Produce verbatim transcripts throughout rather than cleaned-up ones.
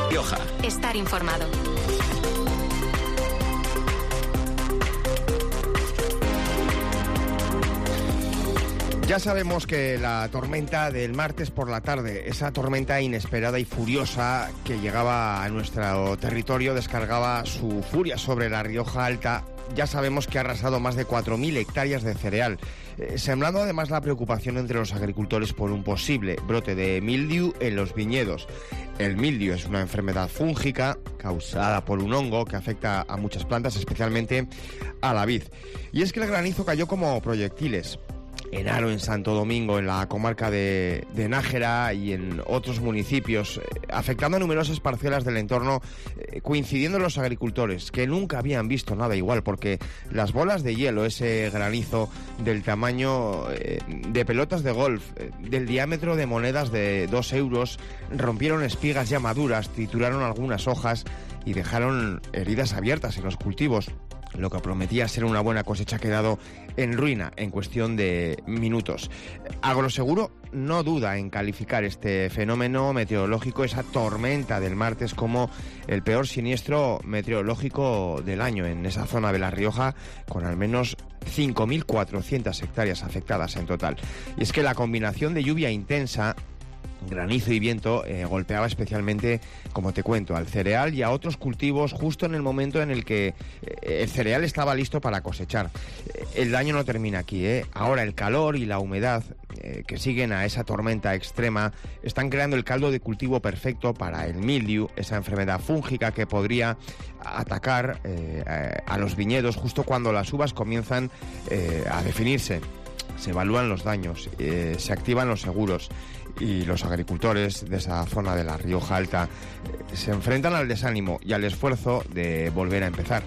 Rioja. Estar informado. Ya sabemos que la tormenta del martes por la tarde, esa tormenta inesperada y furiosa que llegaba a nuestro territorio, descargaba su furia sobre la Rioja Alta. Ya sabemos que ha arrasado más de cuatro mil hectáreas de cereal, eh, sembrando además la preocupación entre los agricultores por un posible brote de mildiu en los viñedos. El mildiu es una enfermedad fúngica causada por un hongo que afecta a muchas plantas, especialmente a la vid. Y es que el granizo cayó como proyectiles en Haro, en Santo Domingo, en la comarca de, de Nájera y en otros municipios, eh, afectando a numerosas parcelas del entorno, eh, coincidiendo los agricultores, que nunca habían visto nada igual, porque las bolas de hielo, ese granizo del tamaño eh, de pelotas de golf, eh, del diámetro de monedas de dos euros, rompieron espigas ya maduras, trituraron algunas hojas y dejaron heridas abiertas en los cultivos. Lo que prometía ser una buena cosecha ha quedado en ruina en cuestión de minutos. Agroseguro no duda en calificar este fenómeno meteorológico, esa tormenta del martes, como el peor siniestro meteorológico del año en esa zona de La Rioja, con al menos cinco mil cuatrocientas hectáreas afectadas en total. Y es que la combinación de lluvia intensa, granizo y viento eh, golpeaba especialmente, como te cuento, al cereal y a otros cultivos justo en el momento en el que eh, el cereal estaba listo para cosechar. Eh, el daño no termina aquí, ¿eh? Ahora el calor y la humedad eh, que siguen a esa tormenta extrema están creando el caldo de cultivo perfecto para el mildiu, esa enfermedad fúngica que podría atacar eh, a, a los viñedos justo cuando las uvas comienzan eh, a definirse. Se evalúan los daños, eh, se activan los seguros y los agricultores de esa zona de la Rioja Alta eh, se enfrentan al desánimo y al esfuerzo de volver a empezar.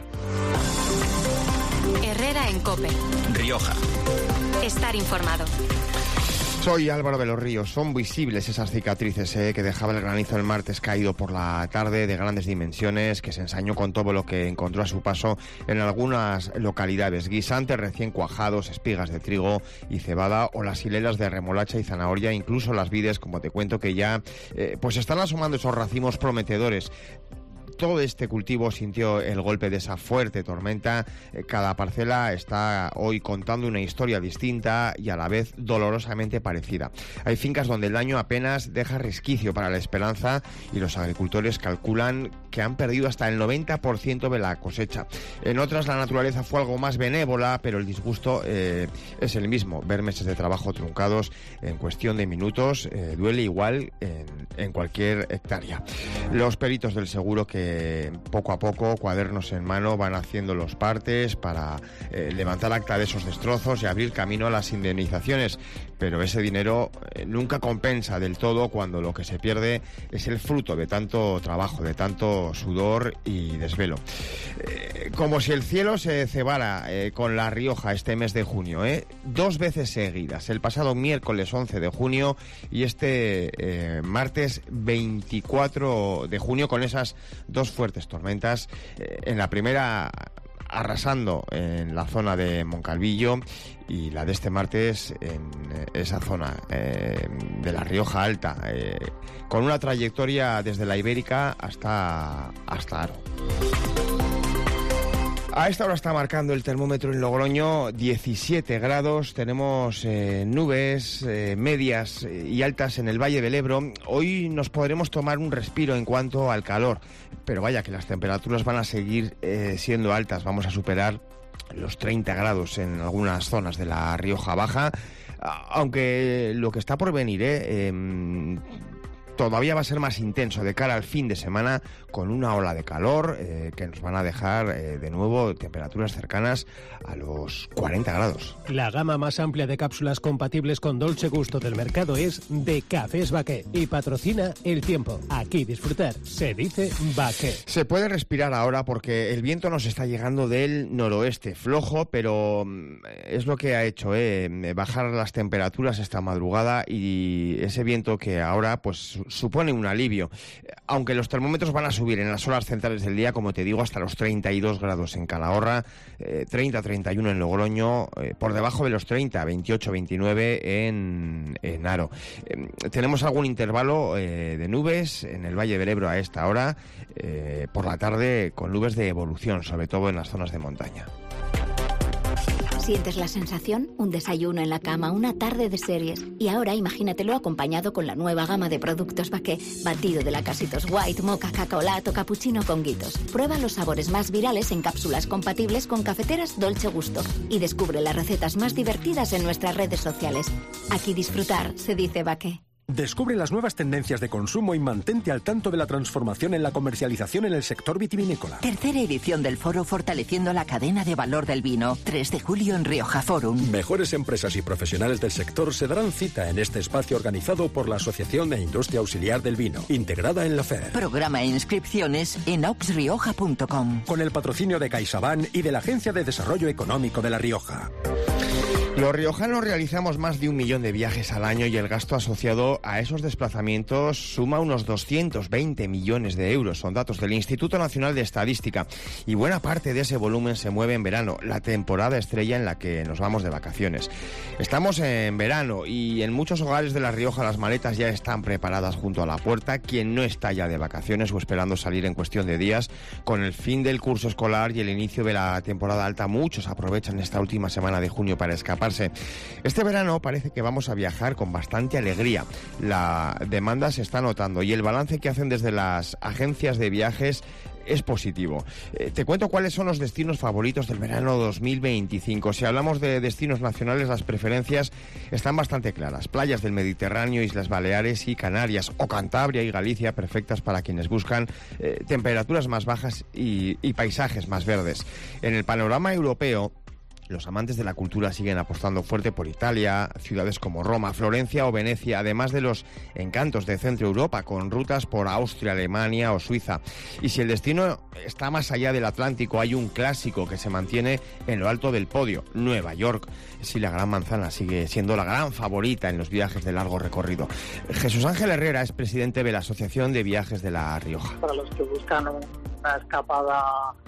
Herrera en COPE. Rioja. Estar informado. Soy Álvaro de los Ríos. Son visibles esas cicatrices eh, que dejaba el granizo el martes caído por la tarde, de grandes dimensiones, que se ensañó con todo lo que encontró a su paso en algunas localidades. Guisantes recién cuajados, espigas de trigo y cebada, o las hileras de remolacha y zanahoria, incluso las vides, como te cuento, que ya eh, pues están asomando esos racimos prometedores. Todo este cultivo sintió el golpe de esa fuerte tormenta. Cada parcela está hoy contando una historia distinta y a la vez dolorosamente parecida. Hay fincas donde el daño apenas deja resquicio para la esperanza y los agricultores calculan que han perdido hasta el noventa por ciento de la cosecha. En otras la naturaleza fue algo más benévola, pero el disgusto eh, es el mismo. Ver meses de trabajo truncados en cuestión de minutos eh, duele igual en, en cualquier hectárea. Los peritos del seguro que poco a poco, cuadernos en mano, van haciendo los partes para eh, levantar acta de esos destrozos y abrir camino a las indemnizaciones, pero ese dinero eh, nunca compensa del todo cuando lo que se pierde es el fruto de tanto trabajo, de tanto sudor y desvelo. Eh, como si el cielo se cebara eh, con La Rioja este mes de junio, eh, dos veces seguidas, el pasado miércoles once de junio y este eh, martes veinticuatro de junio, con esas dos fuertes tormentas. Eh, en la primera arrasando en la zona de Moncalvillo y la de este martes en esa zona eh, de La Rioja Alta, eh, con una trayectoria desde la Ibérica hasta, hasta Haro. A esta hora está marcando el termómetro en Logroño diecisiete grados, tenemos eh, nubes eh, medias y altas en el Valle del Ebro. Hoy nos podremos tomar un respiro en cuanto al calor, pero vaya que las temperaturas van a seguir eh, siendo altas. Vamos a superar los treinta grados en algunas zonas de la Rioja Baja, aunque lo que está por venir, eh, eh todavía va a ser más intenso de cara al fin de semana, con una ola de calor eh, que nos van a dejar eh, de nuevo temperaturas cercanas a los cuarenta grados. La gama más amplia de cápsulas compatibles con Dolce Gusto del mercado es de Cafés Baqué y patrocina El Tiempo. Aquí disfrutar se dice Baqué. Se puede respirar ahora porque el viento nos está llegando del noroeste, flojo, pero es lo que ha hecho eh, bajar las temperaturas esta madrugada, y ese viento que ahora pues supone un alivio, aunque los termómetros van a subir en las horas centrales del día, como te digo, hasta los treinta y dos grados en Calahorra, eh, treinta a treinta y uno en Logroño, eh, por debajo de los treinta, veintiocho, veintinueve en, en Haro. Eh, tenemos algún intervalo eh, de nubes en el Valle del Ebro a esta hora, eh, por la tarde con nubes de evolución, sobre todo en las zonas de montaña. ¿Sientes la sensación? Un desayuno en la cama, una tarde de series. Y ahora imagínatelo acompañado con la nueva gama de productos Baqué. Batido de lacasitos white, mocha, cacaolato, cappuccino con guitos. Prueba los sabores más virales en cápsulas compatibles con cafeteras Dolce Gusto. Y descubre las recetas más divertidas en nuestras redes sociales. Aquí disfrutar se dice Baqué. Descubre las nuevas tendencias de consumo y mantente al tanto de la transformación en la comercialización en el sector vitivinícola. Tercera edición del foro Fortaleciendo la cadena de valor del vino. tres de julio en Rioja Forum. Mejores empresas y profesionales del sector se darán cita en este espacio organizado por la Asociación de Industria Auxiliar del Vino, integrada en la F E D. Programa e inscripciones en aux rioja punto com. Con el patrocinio de CaixaBank y de la Agencia de Desarrollo Económico de La Rioja. Los riojanos realizamos más de un millón de viajes al año y el gasto asociado a esos desplazamientos suma unos doscientos veinte millones de euros. Son datos del Instituto Nacional de Estadística. Y buena parte de ese volumen se mueve en verano, la temporada estrella en la que nos vamos de vacaciones. Estamos en verano y en muchos hogares de La Rioja las maletas ya están preparadas junto a la puerta. Quien no está ya de vacaciones o esperando salir en cuestión de días, con el fin del curso escolar y el inicio de la temporada alta, muchos aprovechan esta última semana de junio para escapar. Este verano parece que vamos a viajar con bastante alegría. La demanda se está notando y el balance que hacen desde las agencias de viajes es positivo. Eh, te cuento cuáles son los destinos favoritos del verano dos mil veinticinco. Si hablamos de destinos nacionales, las preferencias están bastante claras. Playas del Mediterráneo, Islas Baleares y Canarias, o Cantabria y Galicia, perfectas para quienes buscan eh, temperaturas más bajas y, y paisajes más verdes. En el panorama europeo, los amantes de la cultura siguen apostando fuerte por Italia, ciudades como Roma, Florencia o Venecia, además de los encantos de Centro Europa, con rutas por Austria, Alemania o Suiza. Y si el destino está más allá del Atlántico, hay un clásico que se mantiene en lo alto del podio, Nueva York. Sí, la Gran Manzana sigue siendo la gran favorita en los viajes de largo recorrido. Jesús Ángel Herrera es presidente de la Asociación de Viajes de La Rioja. Para los que buscan una escapada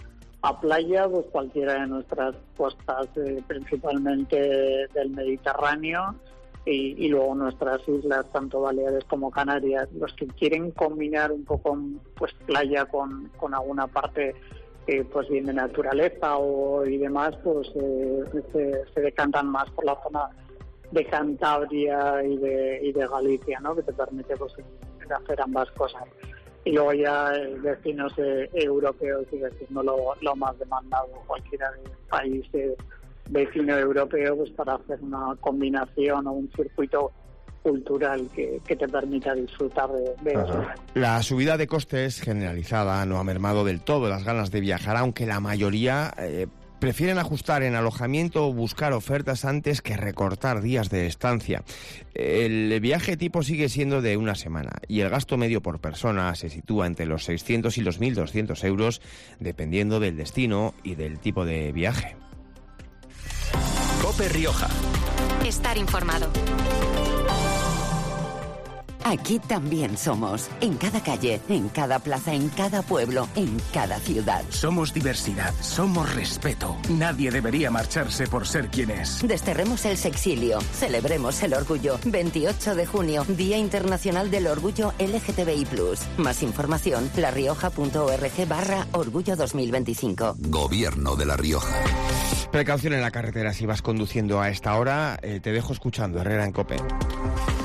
a playa, pues cualquiera de nuestras costas, eh, principalmente del Mediterráneo, y, y luego nuestras islas, tanto Baleares como Canarias. Los que quieren combinar un poco pues playa con, con alguna parte eh, pues bien de naturaleza o y demás, pues eh, se, se decantan más por la zona de Cantabria y de, y de Galicia, ¿no? Que te permite pues hacer ambas cosas. Y luego ya eh, destinos eh, europeos, sigue siendo lo, lo más demandado, cualquiera de país eh, vecino europeo, pues para hacer una combinación o un circuito cultural que, que te permita disfrutar de, de eso. La subida de costes generalizada no ha mermado del todo las ganas de viajar, aunque la mayoría eh, prefieren ajustar en alojamiento o buscar ofertas antes que recortar días de estancia. El viaje tipo sigue siendo de una semana y el gasto medio por persona se sitúa entre los seiscientos y los mil doscientos euros, dependiendo del destino y del tipo de viaje. COPE Rioja. Estar informado. Aquí también somos. En cada calle, en cada plaza, en cada pueblo, en cada ciudad. Somos diversidad, somos respeto. Nadie debería marcharse por ser quien es. Desterremos el sexilio. Celebremos el orgullo. veintiocho de junio, Día Internacional del Orgullo L G T B I plus. Más información, larioja.org barra orgullo dos mil veinticinco. Gobierno de La Rioja. Precaución en la carretera si vas conduciendo a esta hora. Eh, te dejo escuchando Herrera en COPE.